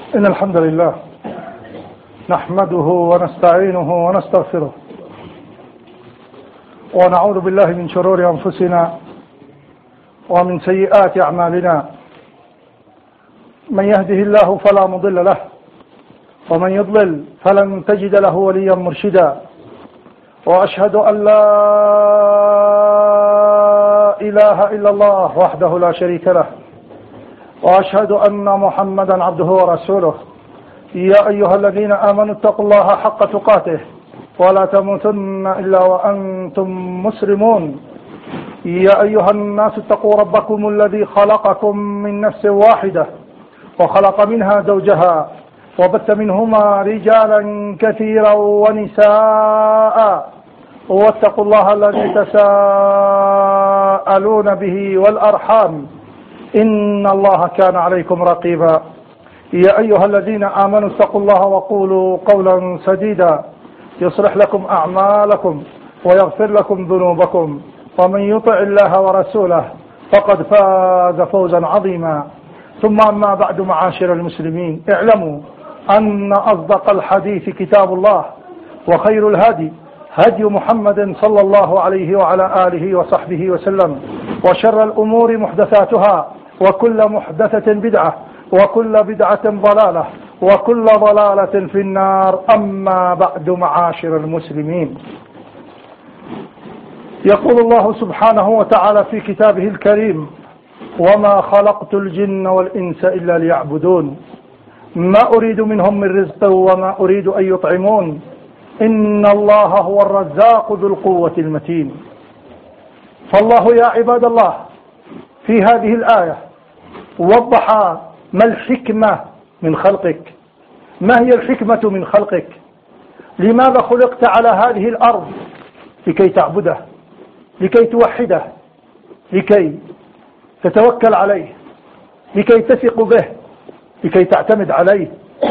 إن الحمد لله نحمده ونستعينه ونستغفره ونعوذ بالله من شرور أنفسنا ومن سيئات أعمالنا. من يهده الله فلا مضل له ومن يضلل فلن تجد له وليا مرشدا. وأشهد أن لا إله إلا الله وحده لا شريك له وأشهد أن محمدا عبده ورسوله. يا أيها الذين آمنوا اتقوا الله حق تقاته ولا تموتن إلا وأنتم مسلمون. يا أيها الناس اتقوا ربكم الذي خلقكم من نفس واحدة وخلق منها زوجها وبث منهما رجالا كثيرا ونساء واتقوا الله الذي تساءلون به والأرحام إن الله كان عليكم رقيبا. يا أيها الذين آمنوا اتقوا الله وقولوا قولا سديدا يصلح لكم أعمالكم ويغفر لكم ذنوبكم ومن يطع الله ورسوله فقد فاز فوزا عظيما. ثم أما بعد معاشر المسلمين، اعلموا أن أصدق الحديث كتاب الله وخير الهدي هدي محمد صلى الله عليه وعلى آله وصحبه وسلم وشر الأمور محدثاتها وكل محدثة بدعة وكل بدعة ضلالة وكل ضلالة في النار. أما بعد معاشر المسلمين، يقول الله سبحانه وتعالى في كتابه الكريم: وما خلقت الجن والإنس إلا ليعبدون ما أريد منهم من رزق وما أريد أن يطعمون إن الله هو الرزاق ذو القوة المتين. فالله يا عباد الله في هذه الآية وضح ما الحكمة من خلقك. ما هي الحكمة من خلقك؟ لماذا خلقت على هذه الأرض؟ لكي تعبده، لكي توحده، لكي تتوكل عليه، لكي تثق به، لكي تعتمد عليه،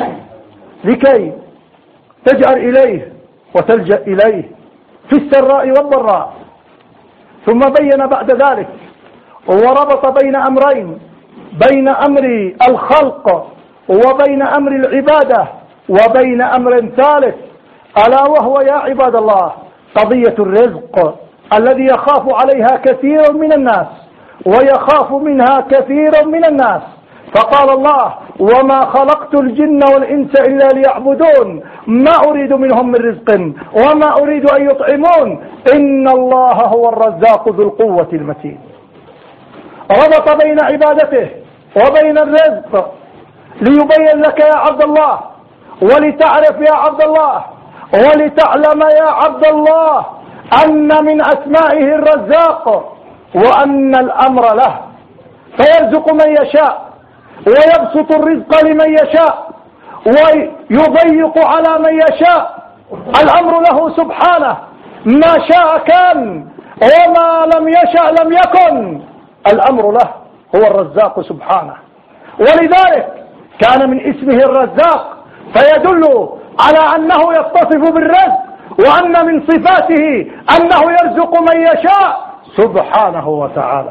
لكي تجأر إليه وتلجأ إليه في السراء والضراء. ثم بين بعد ذلك وربط بين أمرين، بين أمر الخلق وبين أمر العبادة وبين أمر ثالث، ألا وهو يا عباد الله قضية الرزق الذي يخاف عليها كثير من الناس ويخاف منها كثير من الناس. فقال الله: وما خلقت الجن والإنس إلا ليعبدون ما أريد منهم من رزق وما أريد أن يطعمون إن الله هو الرزاق ذو القوة المتين. ربط بين عبادته وبين الرزق ليبين لك يا عبد الله، ولتعرف يا عبد الله، ولتعلم يا عبد الله أن من أسمائه الرزاق وأن الأمر له، فيرزق من يشاء ويبسط الرزق لمن يشاء ويضيق على من يشاء. الأمر له سبحانه، ما شاء كان وما لم يشاء لم يكن. الأمر له، هو الرزاق سبحانه. ولذلك كان من اسمه الرزاق، فيدل على أنه يتصف بالرزق، وأن من صفاته أنه يرزق من يشاء سبحانه وتعالى.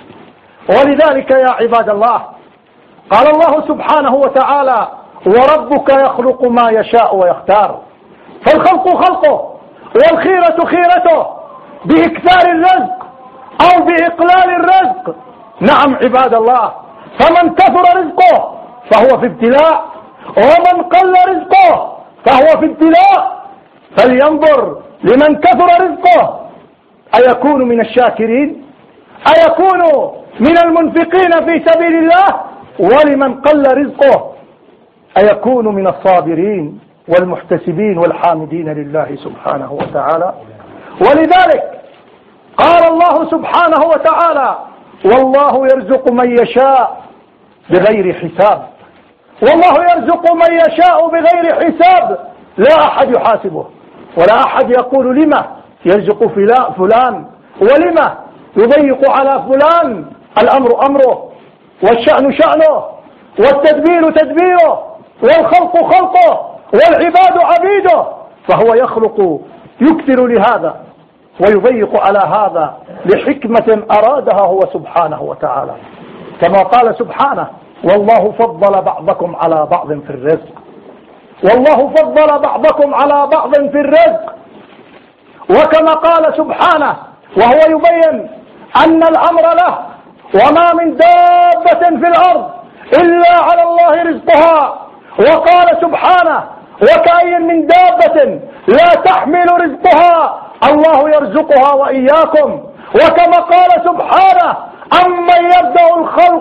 ولذلك يا عباد الله قال الله سبحانه وتعالى: وربك يخلق ما يشاء ويختار. فالخلق خلقه والخيرة خيرته بإكثار الرزق أو بإقلال الرزق. نعم عباد الله، فمن كثر رزقه فهو في ابتلاء، ومن قل رزقه فهو في ابتلاء. فلينظر لمن كثر رزقه أيكون من الشاكرين، أيكون من المنفقين في سبيل الله، ولمن قل رزقه أيكون من الصابرين والمحتسبين والحامدين لله سبحانه وتعالى. ولذلك قال الله سبحانه وتعالى: والله يرزق من يشاء بغير حساب. والله يرزق من يشاء بغير حساب، لا أحد يحاسبه ولا أحد يقول لما يرزق فلان ولما يضيق على فلان. الأمر أمره والشأن شأنه والتدبير تدبيره والخلق خلقه والعباد عبيده. فهو يخلق يكثر لهذا ويضيق على هذا لحكمة أرادها هو سبحانه وتعالى. كما قال سبحانه: والله فضل بعضكم على بعض في الرزق، والله فضل بعضكم على بعض في الرزق. وكما قال سبحانه وهو يبين أن الأمر له: وما من دابة في الأرض إلا على الله رزقها. وقال سبحانه: وكأي من دابة لا تحمل رزقها الله يرزقها وإياكم. وكما قال سبحانه: أمن يبدأ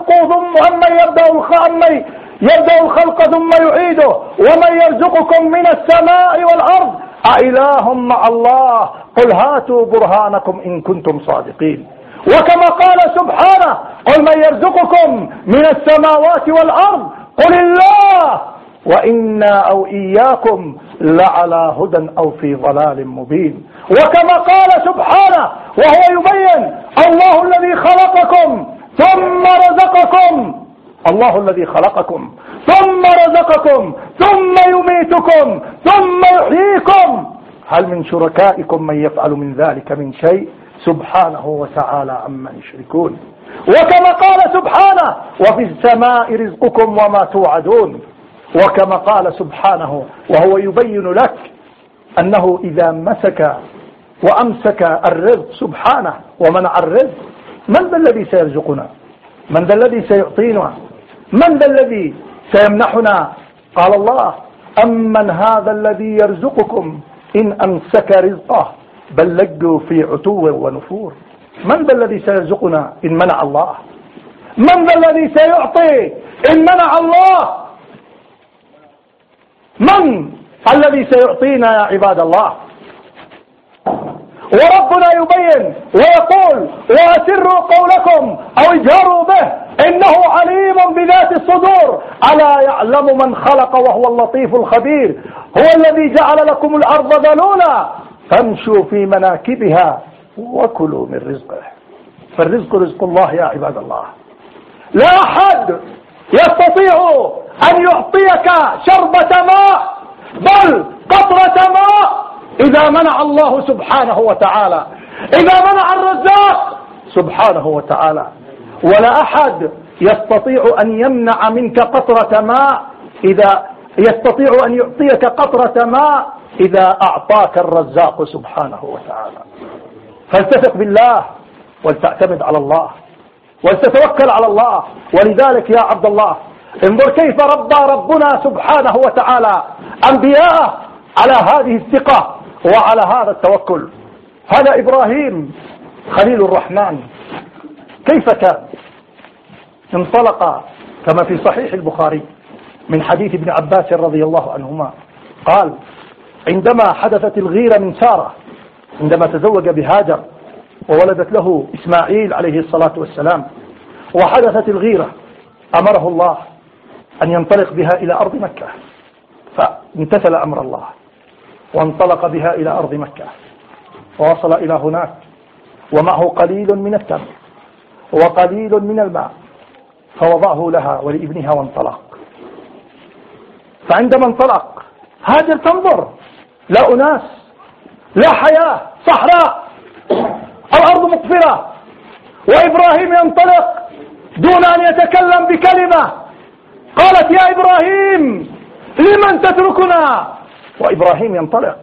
الخلق ثم يعيده ومن يرزقكم من السماء والأرض أإله مع الله قل هاتوا برهانكم إن كنتم صادقين. وكما قال سبحانه: قل من يرزقكم من السماوات والأرض قل الله وإنا أو إياكم لعلى هدى أو في ضلال مبين. وكما قال سبحانه وهو يبين: الله الذي خلقكم ثم رزقكم، الله الذي خلقكم ثم رزقكم ثم يميتكم ثم يحييكم هل من شركائكم من يفعل من ذلك من شيء سبحانه وتعالى عما يشركون. وكما قال سبحانه: وفي السماء رزقكم وما توعدون. وكما قال سبحانه وهو يبين لك أنه إذا مسك وأمسك الرزق سبحانه ومنع الرزق، من ذا الذي سيرزقنا؟ من ذا الذي سيعطينا؟ من ذا الذي سيمنحنا؟ قال الله: أمن هذا الذي يرزقكم إن أمسك رزقه بل لجوا في عتو ونفور. من ذا الذي سيرزقنا إن منع الله؟ من ذا الذي سيعطي إن منع الله؟ من الذي سيعطينا يا عباد الله؟ وربنا يبين ويقول: وأسروا قولكم أو اجهروا به إنه عليم بذات الصدور ألا يعلم من خلق وهو اللطيف الخبير. هو الذي جعل لكم الأرض ذلولا فامشوا في مناكبها وكلوا من رزقه. فالرزق رزق الله يا عباد الله. لا أحد يستطيع أن يعطيك شربة ماء بل قطرة ماء إذا منع الله سبحانه وتعالى، إذا منع الرزاق سبحانه وتعالى. ولا أحد يستطيع أن يمنع منك قطرة ماء إذا يستطيع أن يعطيك قطرة ماء إذا أعطاك الرزاق سبحانه وتعالى. فلتثق بالله ولتعتمد على الله ولتتوكل على الله. ولذلك يا عبد الله انظر كيف ربى ربنا سبحانه وتعالى أنبياءه على هذه الثقة وعلى هذا التوكل. هذا إبراهيم خليل الرحمن كيف كان؟ انطلق كما في صحيح البخاري من حديث ابن عباس رضي الله عنهما قال: عندما حدثت الغيرة من سارة عندما تزوج بهاجر وولدت له إسماعيل عليه الصلاة والسلام، وحدثت الغيرة، أمره الله أن ينطلق بها إلى أرض مكة، فامتثل أمر الله وانطلق بها إلى أرض مكة ووصل إلى هناك ومعه قليل من التمر وقليل من الماء، فوضعه لها ولابنها وانطلق. فعندما انطلق هاجر تنظر، لا أناس، لا حياة، صحراء، الأرض مقفرة، وإبراهيم ينطلق دون أن يتكلم بكلمة. قالت: يا إبراهيم لمن تتركنا؟ وإبراهيم ينطلق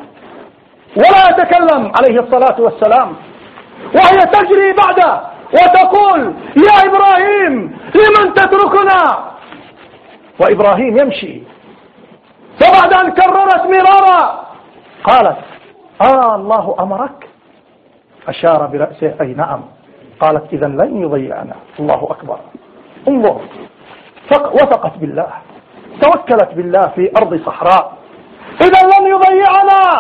ولا يتكلم عليه الصلاة والسلام، وهي تجري بعده وتقول: يا إبراهيم لمن تتركنا؟ وإبراهيم يمشي. فبعد أن كررت مرارا قالت: الله أمرك؟ أشار برأسه: أي نعم. قالت: إذن لن يضيعنا. الله أكبر. انظر، وثقت بالله، توكلت بالله في أرض صحراء. إذن لن يضيعنا.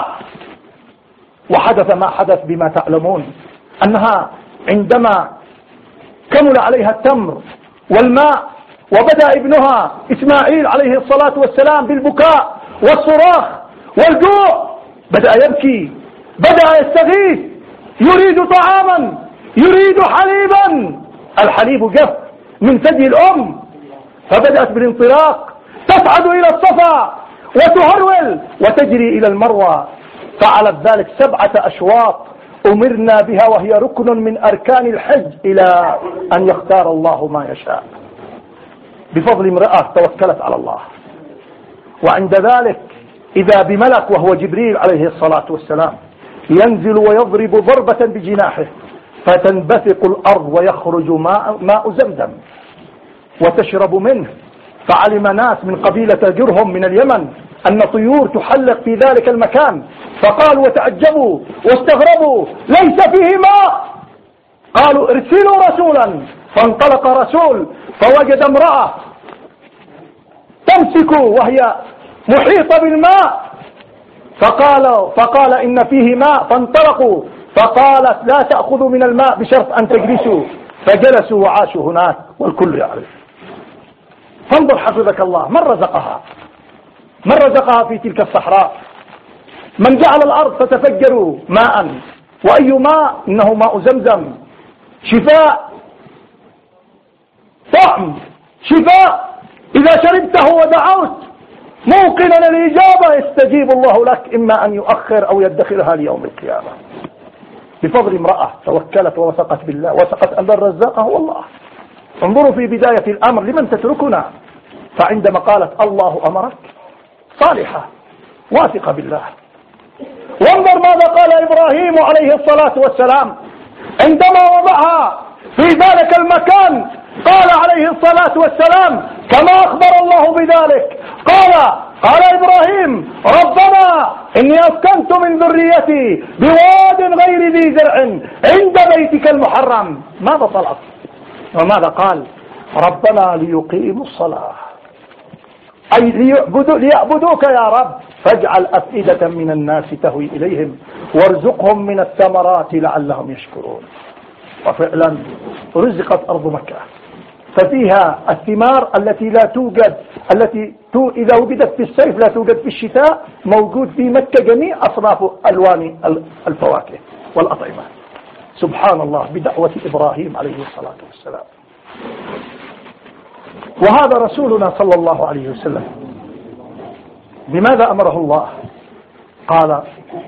وحدث ما حدث بما تعلمون، أنها عندما كمل عليها التمر والماء وبدأ ابنها إسماعيل عليه الصلاة والسلام بالبكاء والصراخ والجوع، بدأ يبكي، بدأ يستغيث، يريد طعاما، يريد حليبا. الحليب جف من ثدي الأم، فبدأت بالانطلاق تصعد إلى الصفا وتهرول وتجري إلى المروة. فعلت ذلك 7 أشواط أمرنا بها، وهي ركن من أركان الحج إلى أن يختار الله ما يشاء. بفضل امرأة توكلت على الله. وعند ذلك إذا بملك وهو جبريل عليه الصلاة والسلام ينزل ويضرب ضربة بجناحه فتنبثق الأرض ويخرج ماء زمزم وتشرب منه. فعلم ناس من قبيلة جرهم من اليمن أن طيور تحلق في ذلك المكان، فقالوا وتعجبوا واستغربوا ليس فيه ماء. قالوا ارسلوا رسولا، فانطلق رسول فوجد امرأة تمسك وهي محيطة بالماء، فقال إن فيه ماء، فانطلقوا فقالت لا تأخذوا من الماء بشرط أن تجلسوا، فجلسوا وعاشوا هناك والكل يعرف. فانظر حفظك الله، من رزقها؟ من رزقها في تلك الصحراء؟ من جعل الأرض تتفجر ماء، وأي ماء؟ إنه ماء زمزم، شفاء، طعم، شفاء. إذا شربته ودعوت موقنا الإجابة يستجيب الله لك، إما أن يؤخر أو يدخرها ليوم القيامة. بفضل امرأة توكلت ووثقت بالله، وثقت أن الرزاق هو الله. انظروا في بداية الأمر لمن تتركنا، فعندما قالت الله أمرك صالحة واثقة بالله. وانظر ماذا قال إبراهيم عليه الصلاة والسلام عندما وضعها في ذلك المكان. قال عليه الصلاة والسلام كما أخبر الله بذلك، قال إبراهيم ربنا إني أسكنت من ذريتي بواد غير ذي زرع عند بيتك المحرم. ماذا طلب وماذا قال؟ ربنا ليقيموا الصلاة، أي ليعبدوك يا رب، فاجعل أفئدة من الناس تهوي إليهم وارزقهم من الثمرات لعلهم يشكرون. وفعلا رزقت أرض مكة، ففيها الثمار التي لا توجد، إذا وجدت في الصيف لا توجد في الشتاء، موجود في مكة جميع أصناف ألوان الفواكه والأطعمة. سبحان الله بدعوة إبراهيم عليه الصلاة والسلام. وهذا رسولنا صلى الله عليه وسلم بماذا أمره الله؟ قال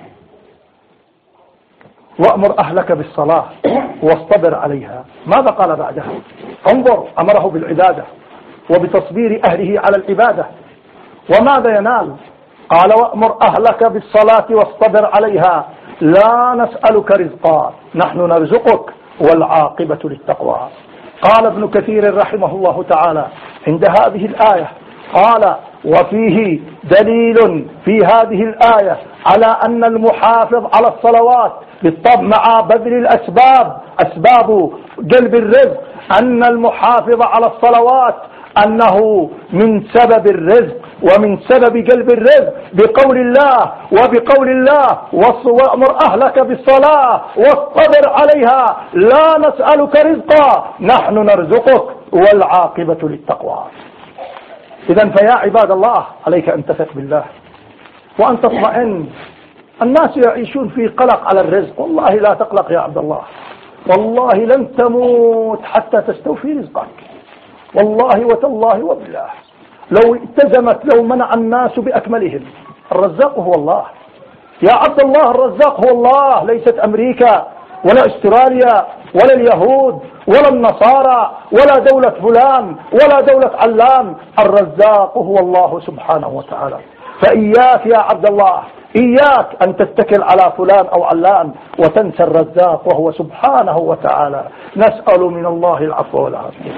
وأمر أهلك بالصلاة واصطبر عليها. ماذا قال بعدها؟ انظر، أمره بالعبادة وبتصبير أهله على العبادة. وماذا ينال؟ قال وأمر أهلك بالصلاة واصطبر عليها لا نسألك رزقا نحن نرزقك والعاقبة للتقوى. قال ابن كثير رحمه الله تعالى عند هذه الآية، قال وفيه دليل في هذه الآية على أن المحافظ على الصلوات بالطبع مع بذل الأسباب، أسباب جلب الرزق، أن المحافظ على الصلوات أنه من سبب الرزق ومن سبب جلب الرزق، بقول الله وبقول الله وأمر أهلك بالصلاة واصطبر عليها لا نسألك رزقا نحن نرزقك والعاقبة للتقوى. إذن فيا عباد الله عليك أن تثق بالله وأن تطمئن. الناس يعيشون في قلق على الرزق، والله لا تقلق يا عبد الله، والله لن تموت حتى تستوفي رزقك، والله وتالله وبالله. لو منع الناس بأكملهم. الرزاق هو الله يا عبد الله، الرزاق هو الله، ليست أمريكا ولا استراليا ولا اليهود ولا النصارى ولا دولة فلان ولا دولة علان. الرزاق هو الله سبحانه وتعالى. فإياك يا عبد الله، إياك أن تتكل على فلان أو علان وتنسى الرزاق وهو سبحانه وتعالى. نسأل من الله العفو والعافية.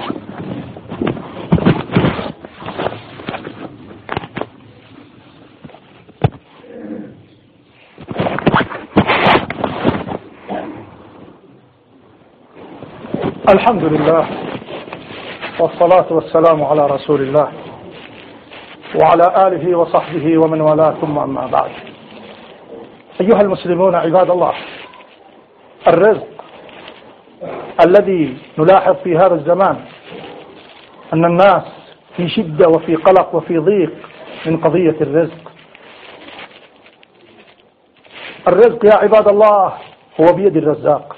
الحمد لله والصلاة والسلام على رسول الله وعلى آله وصحبه ومن والاه، ثم أما بعد. أيها المسلمون عباد الله، الرزق الذي نلاحظ في هذا الزمان أن الناس في شدة وفي قلق وفي ضيق من قضية الرزق. الرزق يا عباد الله هو بيد الرزاق،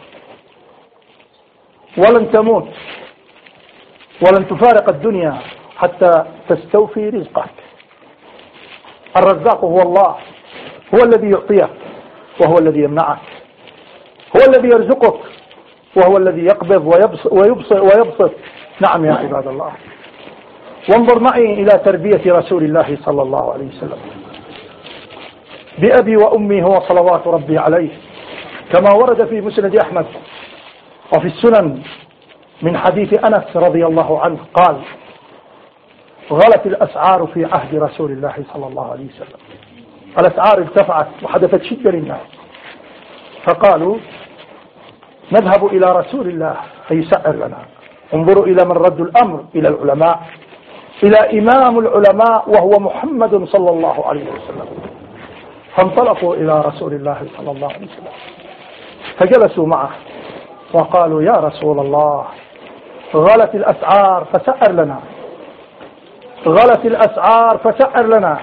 ولن تموت ولن تفارق الدنيا حتى تستوفي رزقك. الرزاق هو الله، هو الذي يعطيك وهو الذي يمنعك، هو الذي يرزقك وهو الذي يقبض ويبسط. نعم يا عباد الله. وانظر معي إلى تربية رسول الله صلى الله عليه وسلم بأبي وأمي هو صلوات ربي عليه، كما ورد في مسند أحمد وفي السنن من حديث أنس رضي الله عنه قال: غلت الأسعار في عهد رسول الله صلى الله عليه وسلم. الأسعار ارتفعت وحدثت شدة للناس، فقالوا: نذهب إلى رسول الله فيسعر لنا. انظروا إلى من رد الأمر إلى العلماء، إلى إمام العلماء وهو محمد صلى الله عليه وسلم. فانطلقوا إلى رسول الله صلى الله عليه وسلم فجلسوا معه وقالوا: يا رسول الله، غلت الأسعار فسعر لنا، غلت الأسعار فسعر لنا.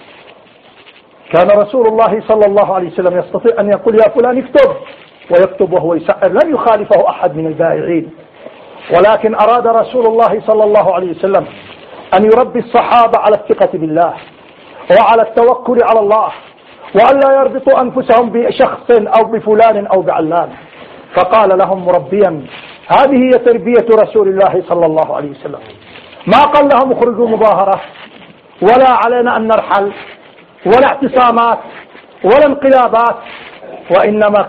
كان رسول الله صلى الله عليه وسلم يستطيع أن يقول: يا فلان اكتب، ويكتب وهو يسعر، لن يخالفه أحد من البائعين. ولكن أراد رسول الله صلى الله عليه وسلم أن يربي الصحابة على الثقة بالله وعلى التوكل على الله، وأن لا يربطوا أنفسهم بشخص أو بفلان أو بعلان. فقال لهم مربيا: هذه هي تربية رسول الله صلى الله عليه وسلم. ما قال لهم اخرجوا مظاهرة، ولا علينا أن نرحل، ولا اعتصامات، ولا انقلابات، وإنما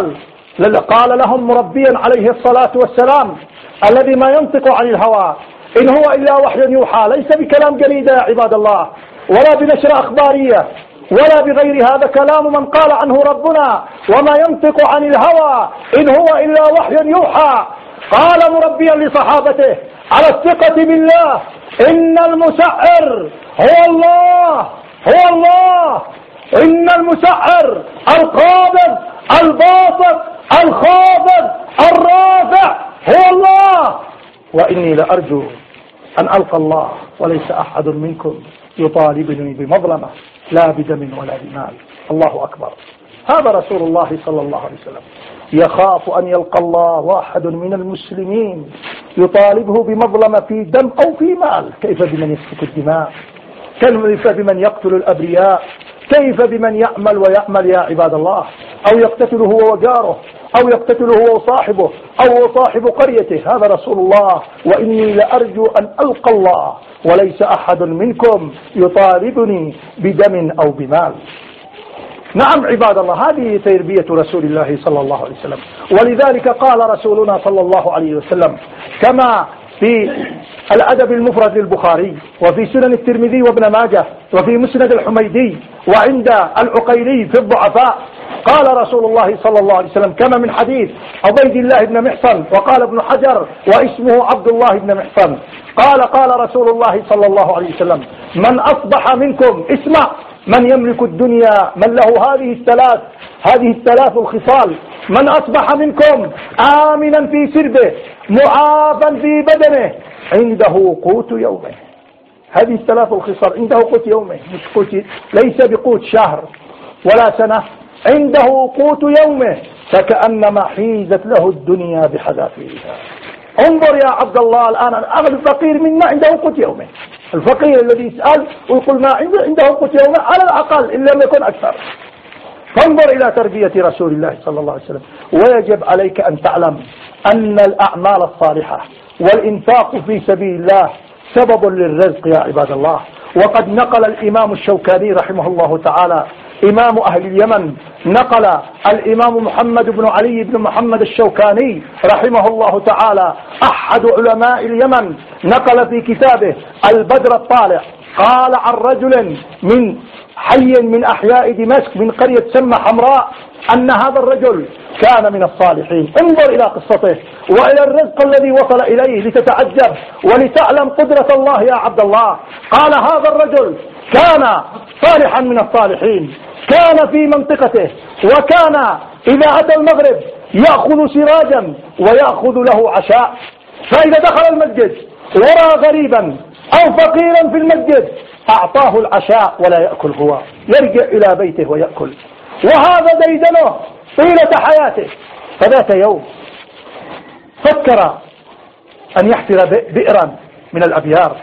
قال لهم مربيا عليه الصلاة والسلام الذي ما ينطق عن الهوى إن هو إلا وحي يوحى، ليس بكلام جريدة يا عباد الله، ولا بنشر أخبارية، ولا بغير هذا، كلام من قال عنه ربنا: وما ينطق عن الهوى إن هو إلا وحي يوحى. قال مربيا لصحابته على الثقة بالله: إن المسعر هو الله، هو الله، إن المسعر القابض الباسط الخافض الرافع هو الله، وإني لأرجو أن ألقى الله وليس أحد منكم يطالبني بمظلمة لا بدم ولا بمال. الله أكبر. هذا رسول الله صلى الله عليه وسلم يخاف أن يلقى الله واحد من المسلمين يطالبه بمظلمة في دم أو في مال. كيف بمن يسفك الدماء؟ كيف بمن يقتل الأبرياء؟ كيف بمن يعمل ويأمل يا عباد الله؟ أو يقتتله هو وجاره، أو يقتتله هو وصاحبه، أو صاحب قريته. هذا رسول الله: وإني لأرجو أن ألقى الله وليس أحد منكم يطالبني بدم أو بمال. نعم عباد الله، هذه تربية رسول الله صلى الله عليه وسلم. ولذلك قال رسولنا صلى الله عليه وسلم كما في الأدب المفرد للبخاري، وفي سنن الترمذي وابن ماجه، وفي مسند الحميدي، وعند العقيلي في الضعفاء، قال رسول الله صلى الله عليه وسلم كما من حديث عبيد الله بن محصن، وقال ابن حجر واسمه عبد الله بن محصن، قال رسول الله صلى الله عليه وسلم: من أصبح منكم، اسمع، من يملك الدنيا، من له هذه الثلاث الخصال: من أصبح منكم آمنا في سربه معافا في بدنه عنده قوت يومه. هذه الثلاث الخصال، عنده قوت يومه، مش قوت، ليس بقوت شهر ولا سنة، عنده قوت يومه، فكأنما حيزت له الدنيا بحذافيرها. انظر يا عبد الله الآن، أغلب الفقير منا عنده قوت يومه. الفقير الذي يسأل ويقول ما عنده قوت يومه على الأقل إن لم يكن أكثر. فانظر إلى تربية رسول الله صلى الله عليه وسلم. ويجب عليك أن تعلم أن الأعمال الصالحة والإنفاق في سبيل الله سبب للرزق يا عباد الله. وقد نقل الإمام الشوكاني رحمه الله تعالى، إمام أهل اليمن، نقل الإمام محمد بن علي بن محمد الشوكاني رحمه الله تعالى أحد علماء اليمن، نقل في كتابه البدر الطالع، قال عن رجل من حي من أحياء دمشق من قرية تسمى حمراء أن هذا الرجل كان من الصالحين. انظر إلى قصته وإلى الرزق الذي وصل إليه لتتعجب ولتعلم قدرة الله يا عبد الله. قال هذا الرجل كان صالحا من الصالحين، كان في منطقته، وكان إذا أتى المغرب يأخذ سراجا ويأخذ له عشاء، فإذا دخل المسجد ورى غريبا أو فقيرا في المسجد أعطاه العشاء ولا يأكل هو، يرجع إلى بيته ويأكل. وهذا ديدنه طيلة حياته. فذات يوم فكر أن يحفر بئرا من الأبيار،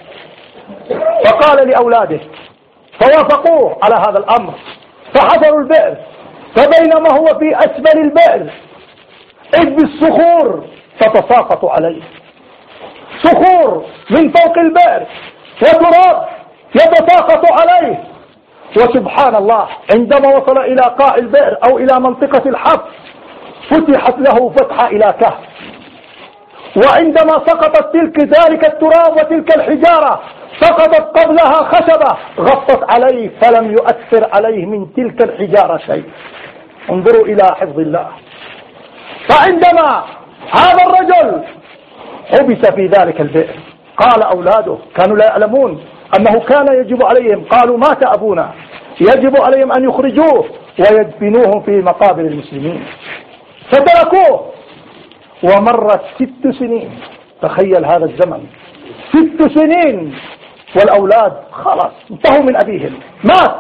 فقال لأولاده، فوافقوه على هذا الأمر، فحفروا البئر. فبينما هو في أسفل البئر إذ بالصخور تتساقط عليه، صخور من فوق البئر وتراب يتساقط عليه. وسبحان الله عندما وصل إلى قاع البئر أو إلى منطقة الحفر فتحت له فتحة إلى كهف، وعندما سقطت ذلك التراب وتلك الحجارة سقطت قبلها خشبة غطت عليه فلم يؤثر عليه من تلك الحجارة شيء. انظروا إلى حفظ الله. فعندما هذا الرجل حبس في ذلك البئر قال أولاده كانوا لا يعلمون أنه كان يجب عليهم، قالوا مات أبونا، يجب عليهم أن يخرجوه ويدفنوه في مقابر المسلمين، فتركوه. ومرت 6 سنين، تخيل هذا الزمن، 6 سنين والأولاد خلاص انتهوا من أبيهم، مات.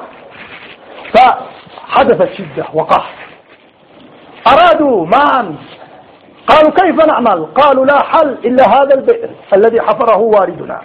فحدثت شدة وقحط، أرادوا معا، قالوا كيف نعمل؟ قالوا لا حل إلا هذا البئر الذي حفره والدنا.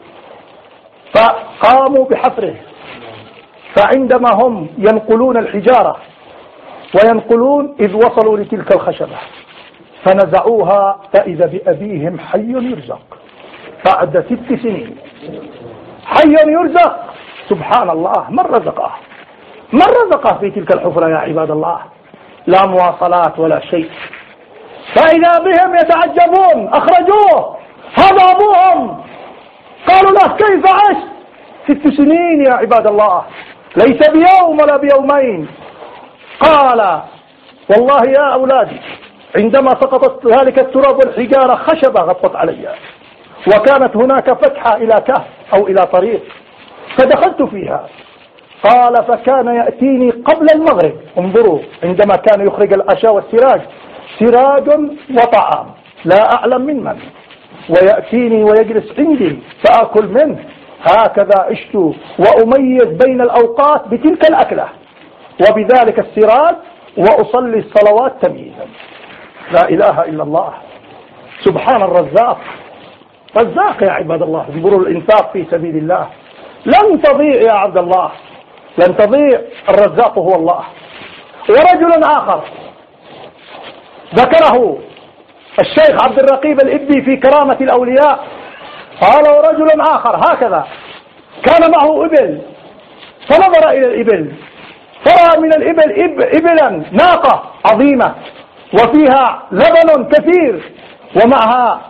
فقاموا بحفره. فعندما هم ينقلون الحجارة وينقلون إذ وصلوا لتلك الخشبة فنزعوها فإذا بأبيهم حي يرزق بعد 6 سنين، حي يرزق. سبحان الله، من رزقه؟ من رزقه في تلك الحفرة يا عباد الله؟ لا مواصلات ولا شيء. فإذا بهم يتعجبون، أخرجوه، هذا أبوهم. قالوا له كيف عشت 6 سنين يا عباد الله؟ ليس بيوم ولا بيومين. قال والله يا أولادي عندما سقطت ذلك التراب والحجارة خشبة غطت علي، وكانت هناك فتحة إلى كهف أو إلى طريق فدخلت فيها. قال فكان يأتيني قبل المغرب، انظروا عندما كان يخرج العشاء والسراج، سراج وطعام لا أعلم من ويأتيني ويجلس عندي فأكل منه. هكذا عشت وأميز بين الأوقات بتلك الأكلة وبذلك السراج وأصلي الصلوات تمييزا. لا إله إلا الله، سبحان الرزاق. رزاق يا عباد الله. انظروا الإنفاق في سبيل الله لن تضيع يا عبد الله، لن تضيع، الرزاق هو الله. ورجل آخر ذكره الشيخ عبد الرقيب الإبي في كرامة الأولياء، قال ورجل آخر هكذا كان معه إبل فنظر إلى الإبل فرأى من الإبل إبلا ناقة عظيمة وفيها لبن كثير ومعها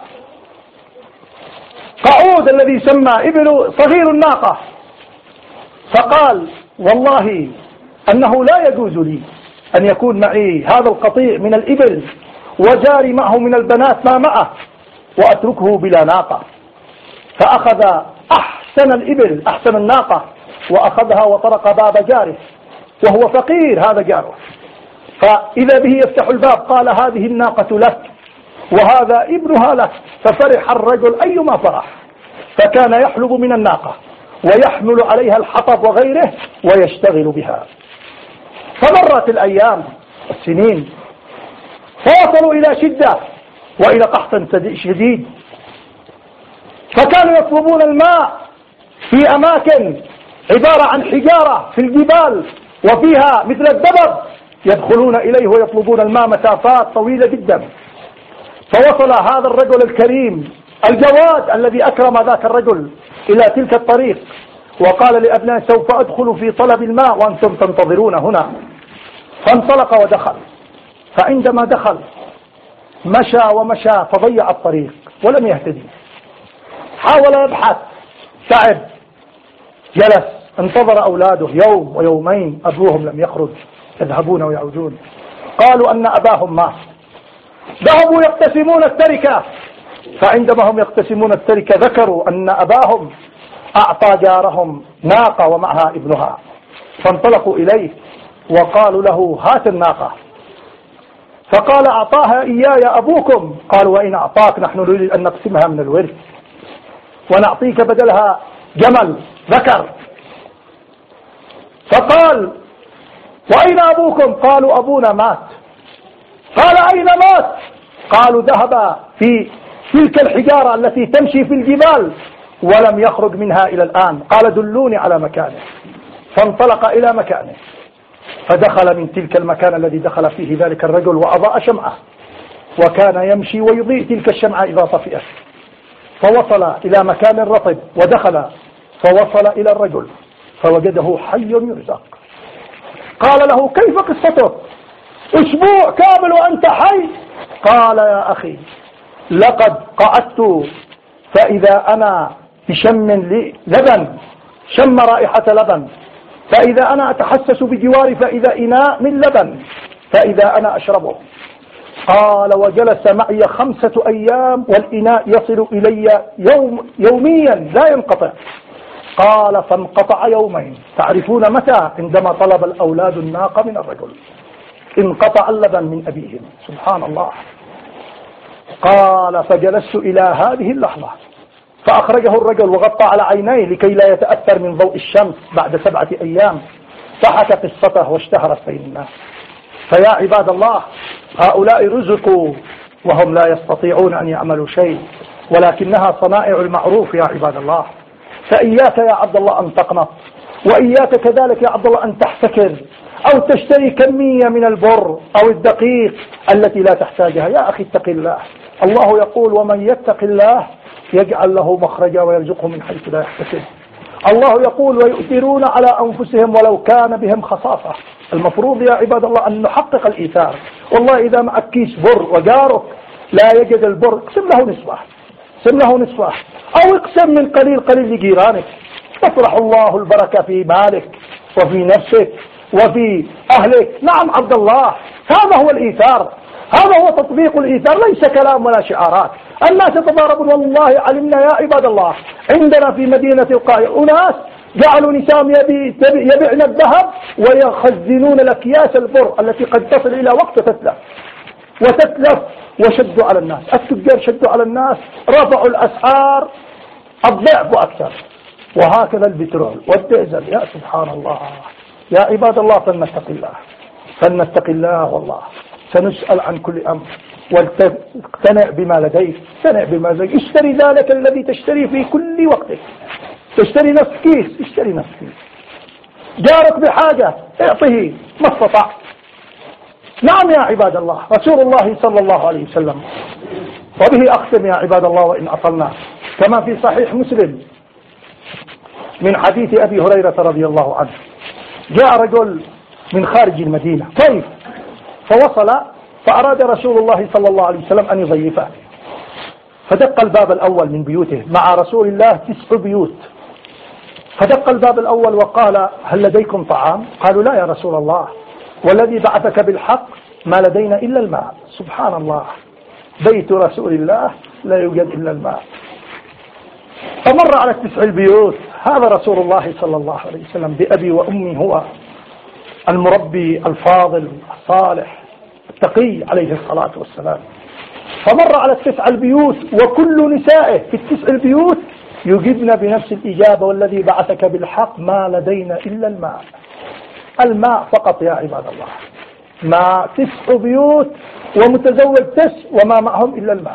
قعود الذي يسمى إبل صغير الناقة. فقال والله أنه لا يجوز لي أن يكون معي هذا القطيع من الإبل وجاري معه من البنات ما معه وأتركه بلا ناقة. فأخذ أحسن الإبل أحسن الناقة وأخذها وطرق باب جاره وهو فقير هذا جاره. فإذا به يفتح الباب قال هذه الناقة لك وهذا ابنها لك. ففرح الرجل أيما فرح، فكان يحلب من الناقة ويحمل عليها الحطب وغيره ويشتغل بها. فمرت الأيام السنين فوصلوا إلى شدة وإلى قحط شديد، فكانوا يطلبون الماء في أماكن عبارة عن حجارة في الجبال وفيها مثل الدبر، يدخلون إليه ويطلبون الماء مسافات طويلة جدا. فوصل هذا الرجل الكريم الجواد الذي أكرم ذاك الرجل إلى تلك الطريق وقال لأبنائه سوف أدخل في طلب الماء وأنتم تنتظرون هنا. فانطلق ودخل. فعندما دخل مشى ومشى فضيع الطريق ولم يهتدي، حاول يبحث تعب، جلس انتظر أولاده يوم ويومين أبوهم لم يخرج، يذهبون ويعودون. قالوا أن أباهم مات. ذهبوا يقتسمون التركة، فعندما هم يقتسمون التركة ذكروا أن أباهم أعطى جارهم ناقة ومعها ابنها. فانطلقوا إليه وقالوا له هات الناقة. فقال أعطاها إياي أبوكم. قالوا وإن أعطاك نحن نريد أن نقسمها من الورث ونعطيك بدلها جمل ذكر. فقال وأين أبوكم؟ قالوا أبونا مات. قال أين مات؟ قالوا ذهب في تلك الحجارة التي تمشي في الجبال ولم يخرج منها إلى الآن. قال دلوني على مكانه. فانطلق إلى مكانه فدخل من تلك المكان الذي دخل فيه ذلك الرجل وأضاء شمعة، وكان يمشي ويضيء تلك الشمعة إذا طفئت. فوصل إلى مكان رطب ودخل فوصل إلى الرجل فوجده حي يرزق. قال له: كيف قصتك؟ أسبوع كامل وأنت حي؟ قال: يا أخي، لقد قعدت فإذا أنا بشم لي لبن، شم رائحة لبن، فإذا أنا أتحسس بجواري فإذا إناء من لبن، فإذا أنا أشربه. قال: وجلس معي 5 أيام والإناء يصل إلي يوميا لا ينقطع. قال: فانقطع يومين. تعرفون متى؟ عندما طلب الأولاد الناقة من الرجل انقطع اللبن من أبيهم. سبحان الله. قال: فجلست إلى هذه اللحظة فأخرجه الرجل وغطى على عينيه لكي لا يتأثر من ضوء الشمس بعد 7 أيام، فحكى قصته واشتهرت بين الناس. فيا عباد الله، هؤلاء رزقوا وهم لا يستطيعون أن يعملوا شيء، ولكنها صنائع المعروف يا عباد الله. فإياك يا عبد الله أن تقنط، وإياك كذلك يا عبد الله أن تحتكر أو تشتري كمية من البر أو الدقيق التي لا تحتاجها. يا أخي اتق الله. الله يقول: ومن يتق الله يجعل له مخرجا ويرزقه من حيث لا يحتسب. الله يقول: ويؤثرون على أنفسهم ولو كان بهم خصاصة. المفروض يا عباد الله أن نحقق الإيثار. والله إذا معك كيس بر وجارك لا يجد البر، اقسم له نصفه، أو اقسم من قليل قليل لجيرانك، يطرح الله البركة في مالك وفي نفسك وفي أهلك. نعم عبد الله، هذا هو الإيثار، هذا هو تطبيق الإيثار، ليس كلام ولا شعارات. الناس يتضاربون. والله علمنا يا عباد الله عندنا في مدينة القاهرة أناس جعلوا نساء يبيعن الذهب ويخزنون الأكياس البر التي قد تصل إلى وقت وتتلف وشدوا على الناس. التجار شدوا على الناس، رفعوا الأسعار الضعف وأكثر. وهكذا البترول والديزل. يا سبحان الله يا عباد الله، فلنتق الله والله. سنسأل عن كل أمر، واقتنع بما لديك، اشتري ذلك الذي تشتري في كل وقت. تشتري نصف كيس، اشتري نصف كيس. جارك بحاجة اعطه ما استطاع. نعم يا عباد الله، رسول الله صلى الله عليه وسلم، وبه أختم يا عباد الله وإن أطلنا، كما في صحيح مسلم من حديث أبي هريرة رضي الله عنه، جاء رجل من خارج المدينة طيف فوصل، فأراد رسول الله صلى الله عليه وسلم أن يضيفه، فدق الباب الأول من بيوته، مع رسول الله 9 بيوت، فدق الباب الأول وقال: هل لديكم طعام؟ قالوا: لا يا رسول الله، والذي بعثك بالحق ما لدينا إلا الماء. سبحان الله، بيت رسول الله لا يوجد إلا الماء. فمر على 9 البيوت، هذا رسول الله صلى الله عليه وسلم بأبي وأمي، هو المربي الفاضل الصالح التقي عليه الصلاة والسلام. فمر على 9 البيوت وكل نسائه في 9 البيوت يجبن بنفس الإجابة: والذي بعثك بالحق ما لدينا إلا الماء. الماء فقط يا عباد الله، ما 9 بيوت ومتزوج 9 وما معهم إلا الماء.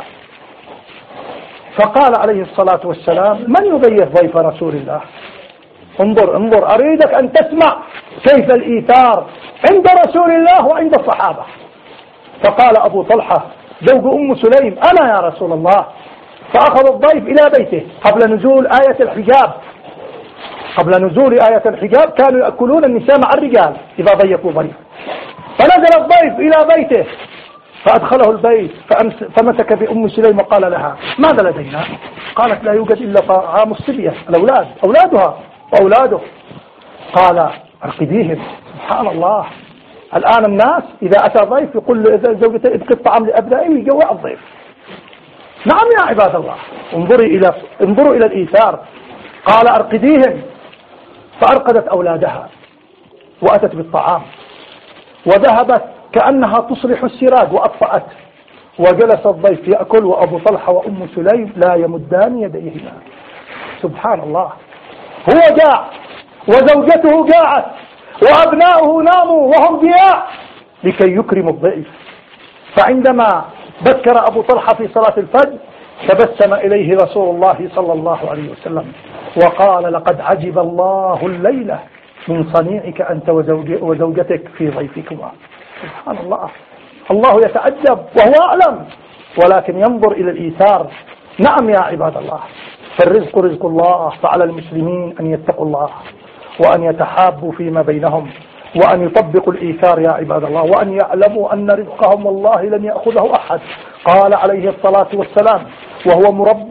فقال عليه الصلاة والسلام: من يضيف ضيف رسول الله؟ انظر، أريدك أن تسمع كيف الإيثار عند رسول الله وعند الصحابة. فقال أبو طلحة زوج أم سليم: أنا يا رسول الله. فأخذ الضيف إلى بيته قبل نزول آية الحجاب. قبل نزول آية الحجاب كانوا يأكلون النساء مع الرجال إذا ضيفوا ضيف، فنزل الضيف إلى بيته فأدخله البيت فمسك بأم سليم وقال لها: ماذا لدينا؟ قالت: لا يوجد إلا طعام الصبية، الأولاد، أولادها وأولاده. قال: أرقديهم. سبحان الله، الآن الناس إذا أتى ضيف يقول لزوجته: ابقي الطعام لأبنائي ويجوع الضيف. نعم يا عباد الله، انظروا إلى الإيثار. قال: أرقديهم. فأرقدت أولادها وأتت بالطعام وذهبت كأنها تصلح السراج وأطفأت، وجلس الضيف يأكل وأبو طلحة وأم سليم لا يمدان يديهما. سبحان الله، هو جاع وزوجته جاعت وأبناؤه ناموا وهم جياع لكي يكرموا الضيف. فعندما بكر أبو طلحة في صلاة الفجر تبسم إليه رسول الله صلى الله عليه وسلم وقال: لقد عجب الله الليلة من صنيعك أنت وزوجتك في ضيفكما. سبحان الله، الله يتعجب وهو أعلم، ولكن ينظر إلى الإيثار. نعم يا عباد الله، فالرزق رزق الله، فعلى المسلمين أن يتقوا الله وأن يتحابوا فيما بينهم وأن يطبقوا الإيثار يا عباد الله، وأن يعلموا أن رزقهم والله لن يأخذه أحد. قال عليه الصلاة والسلام وهو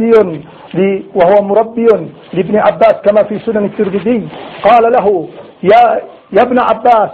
مربي لابن عباس كما في سنن الترمذي، قال له يا ابن عباس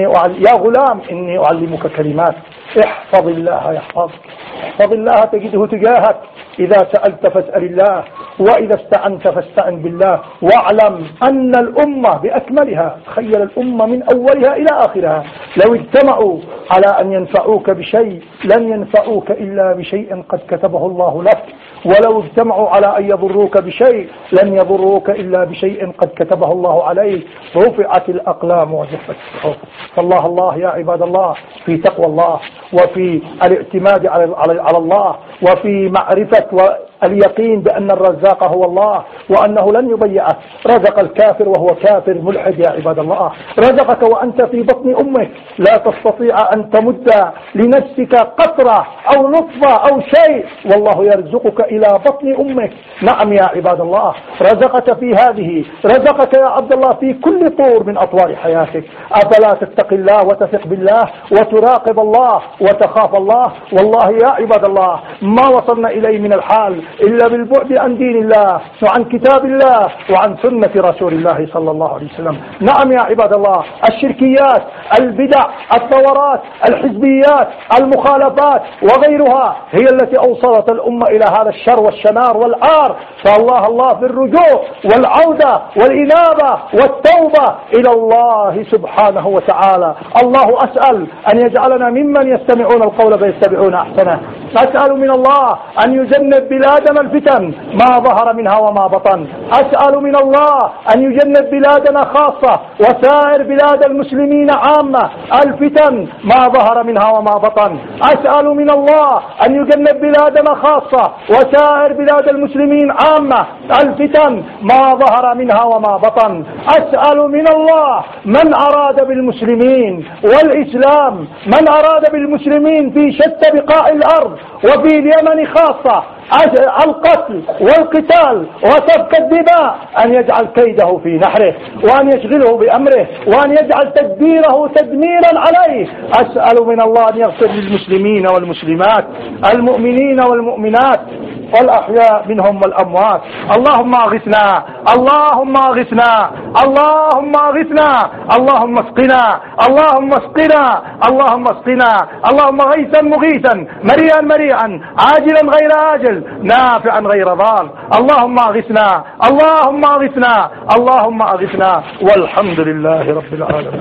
يا غلام إني أعلمك كلمات، احفظ الله يحفظك، احفظ الله تجده تجاهك، إذا سألت فاسأل الله، وإذا استعنت فاستعن بالله، واعلم أن الأمة بأكملها، تخيل الأمة من أولها إلى آخرها، لو اجتمعوا على أن ينفعوك بشيء لن ينفعوك إلا بشيء قد كتبه الله لك، ولو اجتمعوا على أن يضروك بشيء لن يضروك إلا بشيء قد كتبه الله عليك. رفعت الأقلام وجفت الصحف. فالله الله يا عباد الله في تقوى الله وفي الاعتماد على الله وفي معرفة اليقين بأن الرزاق هو الله وأنه لن يضيعك. رزق الكافر وهو كافر ملحد يا عباد الله، رزقك وأنت في بطن أمك لا تستطيع أن تمد لنفسك قطرة أو نطفة أو شيء، والله يرزقك إلى بطن أمك. نعم يا عباد الله، رزقك في هذه، رزقك يا عبد الله في كل طور من أطوار حياتك. أفلا تتقي الله وتثق بالله وتراقب الله وتخاف الله؟ والله يا عباد الله ما وصلنا إليه من الحال إلا بالبعد عن دين الله وعن كتاب الله وعن سنة رسول الله صلى الله عليه وسلم. نعم يا عباد الله، الشركيات، البدع، الثورات، الحزبيات، المخالفات وغيرها هي التي أوصلت الأمة إلى هذا الشر والشنار والعار. فالله الله في الرجوع والعودة والإنابة والتوبة إلى الله سبحانه وتعالى. الله أسأل أن يجعلنا ممن يستمعون القول فيتبعون أحسنه. أسأل من الله أن يجنب بلادنا الفتن ما ظهر منها وما بطن. أسأل من الله أن يجنب بلادنا خاصة وسائر بلاد المسلمين عامة الفتن ما ظهر منها وما بطن. أسأل من الله أن يجنب بلادنا خاصة وسائر بلاد المسلمين عامة الفتن ما ظهر منها وما بطن. أسأل من الله من أراد بالمسلمين والإسلام، من أراد بالمسلمين في شتى بقاع الأرض وفي اليمن خاصة القتل والقتال وسفك الدماء، أن يجعل كيده في نحره وأن يشغله بأمره وأن يجعل تدبيره تدميرا عليه. أسأل من الله أن يغفر للمسلمين والمسلمات، المؤمنين والمؤمنات، والأحياء منهم والأموات. اللهم أغثنا، اللهم أغثنا، اللهم أغثنا، اللهم اسقنا، اللهم اسقنا، اللهم اسقنا، اللهم غيثا مغيثا، مريئا مريئا، عاجلا غير آجل، نافعا غير ضار. اللهم أغثنا، اللهم أغثنا، اللهم أغثنا، والحمد لله رب العالمين.